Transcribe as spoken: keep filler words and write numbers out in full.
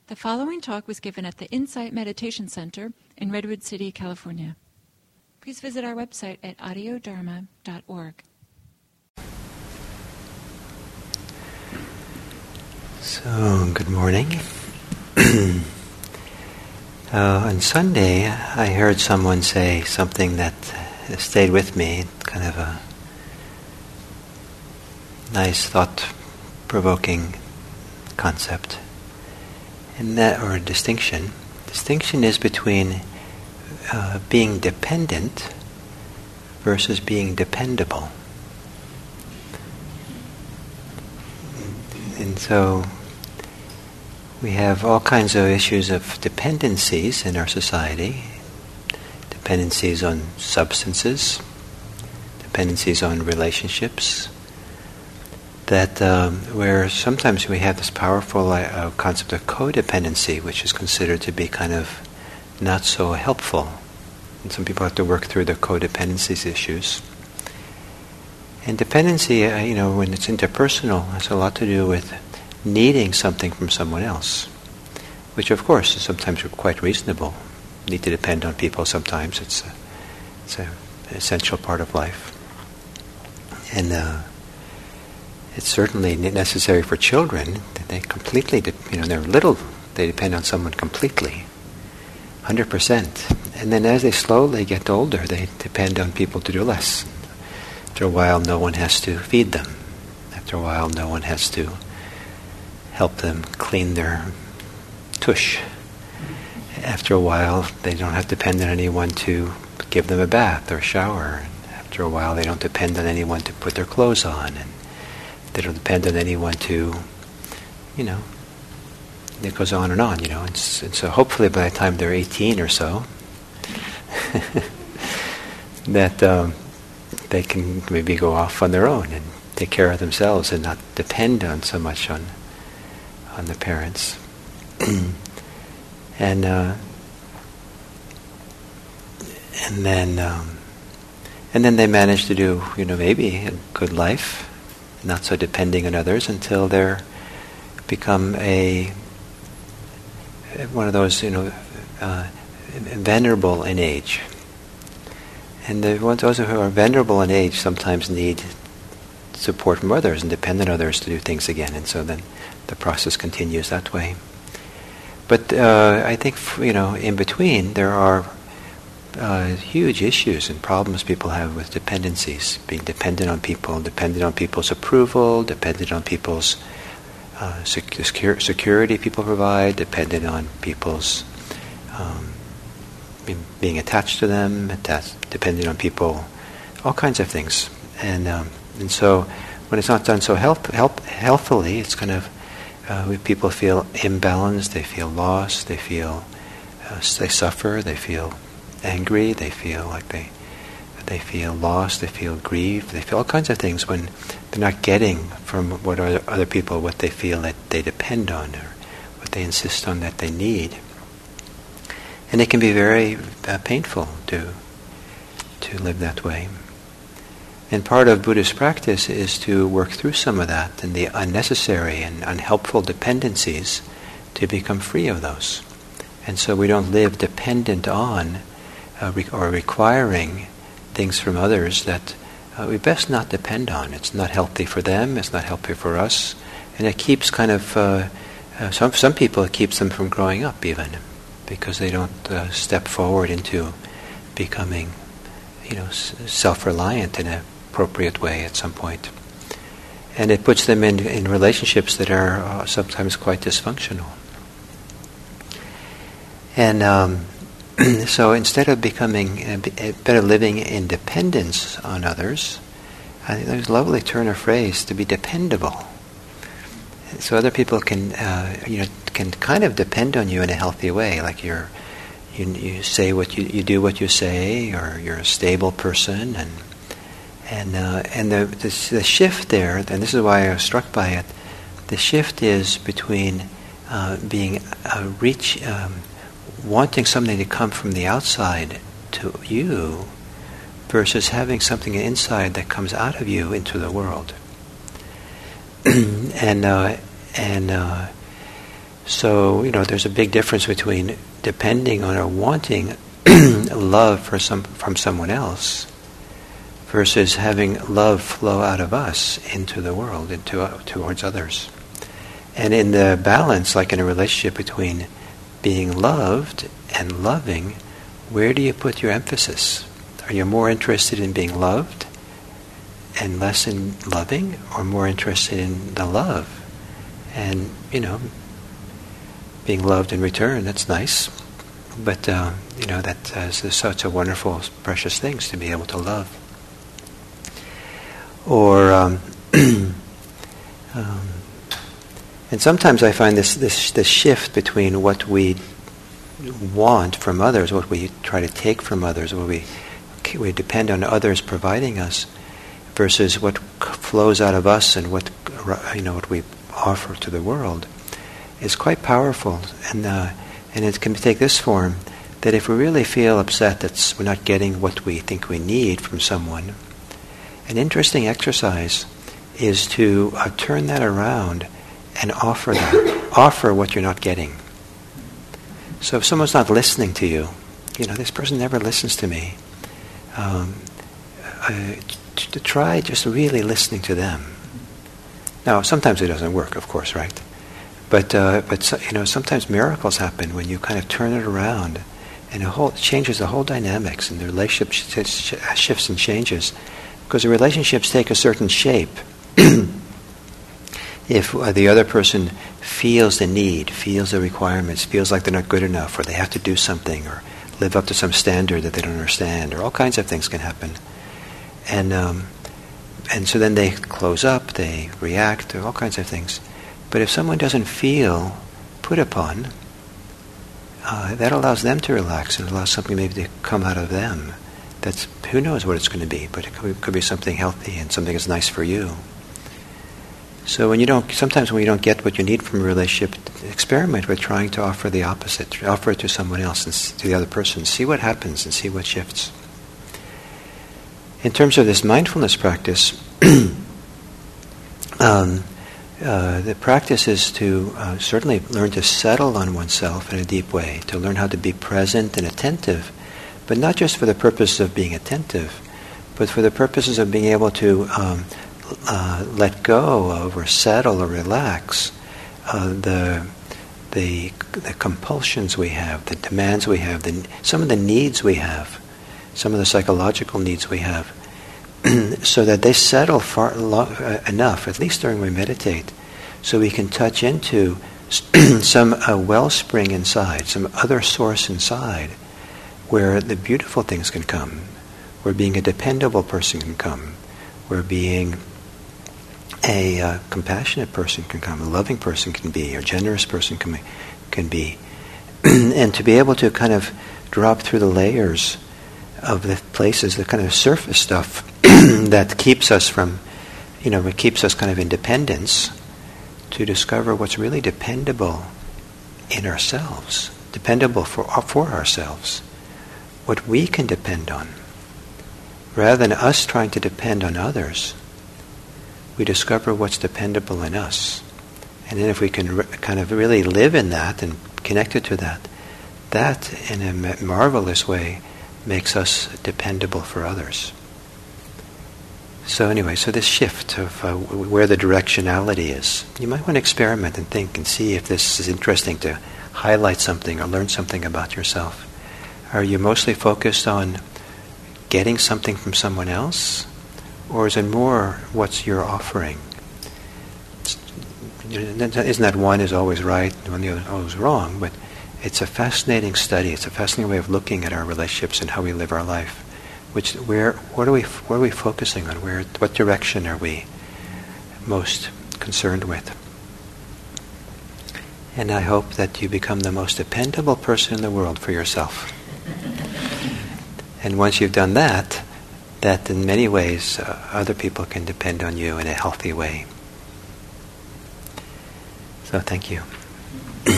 The following talk was given at the Insight Meditation Center in Redwood City, California. Please visit our website at audio dharma dot org. So, good morning. uh, on Sunday, I heard someone say something that stayed with me, kind of a nice, thought-provoking concept. And that, or a distinction. Distinction is between uh, being dependent versus being dependable. And so we have all kinds of issues of dependencies in our society. Dependencies on substances, dependencies on relationships, that um, where sometimes we have this powerful uh, concept of codependency, which is considered to be kind of not so helpful. And some people have to work through the codependencies issues. And dependency, uh, you know, when it's interpersonal, has a lot to do with needing something from someone else, which of course is sometimes quite reasonable. Need to depend on people sometimes. It's a, it's a, an essential part of life. And uh, it's certainly necessary for children that they completely, de- you know, they're little, they depend on someone completely, one hundred percent. And then as they slowly get older, they depend on people to do less. After a while, no one has to feed them. After a while, no one has to help them clean their tush. After a while, they don't have to depend on anyone to give them a bath or shower. After a while, they don't depend on anyone to put their clothes on. And they don't depend on anyone to, you know, it goes on and on, you know. And, s- and so hopefully by the time they're eighteen or so, that um, they can maybe go off on their own and take care of themselves and not depend on so much on on the parents. and uh, and then um, and then they manage to do, you know, maybe a good life, not so depending on others, until they're become a one of those, you know, uh, venerable in age. And the ones those who are venerable in age sometimes need support from others and depend on others to do things again, and so then the process continues that way. But uh, I think, you know, in between there are uh, huge issues and problems people have with dependencies, being dependent on people, dependent on people's approval, dependent on people's uh, secure, security people provide, dependent on people's um, being attached to them, attached, dependent on people, all kinds of things. And um, and so when it's not done so help, help, healthfully, it's kind of, uh, people feel imbalanced, they feel lost, they feel, uh, they suffer, they feel angry, they feel like they they feel lost, they feel grieved, they feel all kinds of things when they're not getting from what are other people what they feel that they depend on or what they insist on that they need. And it can be very uh, painful to to live that way. And part of Buddhist practice is to work through some of that and the unnecessary and unhelpful dependencies to become free of those. And so we don't live dependent on uh, re- or requiring things from others that uh, we best not depend on. It's not healthy for them, it's not healthy for us, and it keeps kind of, uh, uh, some, some people it keeps them from growing up even, because they don't uh, step forward into becoming, you know, s- self-reliant in an appropriate way at some point. And it puts them in, in relationships that are uh, sometimes quite dysfunctional. And um, so instead of becoming, uh, better living in dependence on others, I think there's a lovely turn of phrase, to be dependable. So other people can, uh, you know, can kind of depend on you in a healthy way, like you're, you, you say what you, you do what you say, or you're a stable person, and and uh, and the, the the shift there, and this is why I was struck by it. The shift is between uh, being a reach, um, wanting something to come from the outside to you, versus having something inside that comes out of you into the world. and uh, and uh, So, you know, there's a big difference between depending on or wanting love for some, from someone else versus having love flow out of us into the world, into uh, towards others. And in the balance, like in a relationship between being loved and loving, where do you put your emphasis? Are you more interested in being loved and less in loving, or more interested in the love and, you know, being loved in return? That's nice. But, uh, you know, that uh, is such a wonderful, precious things to be able to love. Or, um, um, and sometimes I find this, this this shift between what we want from others, what we try to take from others, what we we depend on others providing us, versus what flows out of us and what, you know, what we offer to the world, is quite powerful. And uh, and it can take this form, that if we really feel upset that we're not getting what we think we need from someone, an interesting exercise is to uh, turn that around and offer that. Offer what you're not getting. So if someone's not listening to you, you know, this person never listens to me, um, uh, t- to try just really listening to them. Now, sometimes it doesn't work, of course, right? But, uh, but so, you know, sometimes miracles happen when you kind of turn it around, and it, whole, it changes the whole dynamics, and the relationship sh- sh- shifts and changes. Because the relationships take a certain shape if uh, the other person feels the need, feels the requirements, feels like they're not good enough, or they have to do something, or live up to some standard that they don't understand, or all kinds of things can happen. And um, and so then they close up, they react to all kinds of things. But if someone doesn't feel put upon, uh, that allows them to relax and allows something maybe to come out of them. That's, who knows what it's going to be, but it could, could be something healthy and something that's nice for you. So when you don't, sometimes when you don't get what you need from a relationship, experiment with trying to offer the opposite. Offer it to someone else and to the other person. See what happens and see what shifts. In terms of this mindfulness practice, um, uh, the practice is to uh, certainly learn to settle on oneself in a deep way, to learn how to be present and attentive, but not just for the purpose of being attentive, but for the purposes of being able to um, uh, let go of or settle or relax uh, the, the the compulsions we have, the demands we have, the, some of the needs we have, some of the psychological needs we have, so that they settle far lo- uh, enough, at least during we meditate, so we can touch into some uh, wellspring inside, some other source inside, where the beautiful things can come, where being a dependable person can come, where being a uh, compassionate person can come, a loving person can be, a generous person can, can be. And to be able to kind of drop through the layers of the places, the kind of surface stuff that keeps us from, you know, it keeps us kind of in dependence, to discover what's really dependable in ourselves, dependable for, for ourselves. What we can depend on. Rather than us trying to depend on others, we discover what's dependable in us. And then if we can re- kind of really live in that and connected to that, that in a ma- marvelous way makes us dependable for others. So anyway, so this shift of uh, w- where the directionality is, you might want to experiment and think and see if this is interesting to highlight something or learn something about yourself. Are you mostly focused on getting something from someone else? Or is it more what's your offering? Isn't that one is always right and one the other is always wrong? But it's a fascinating study. It's a fascinating way of looking at our relationships and how we live our life. Which, where, what are we, what are we focusing on? Where, what direction are we most concerned with? And I hope that you become the most dependable person in the world for yourself. And once you've done that, that in many ways uh, other people can depend on you in a healthy way. So thank you.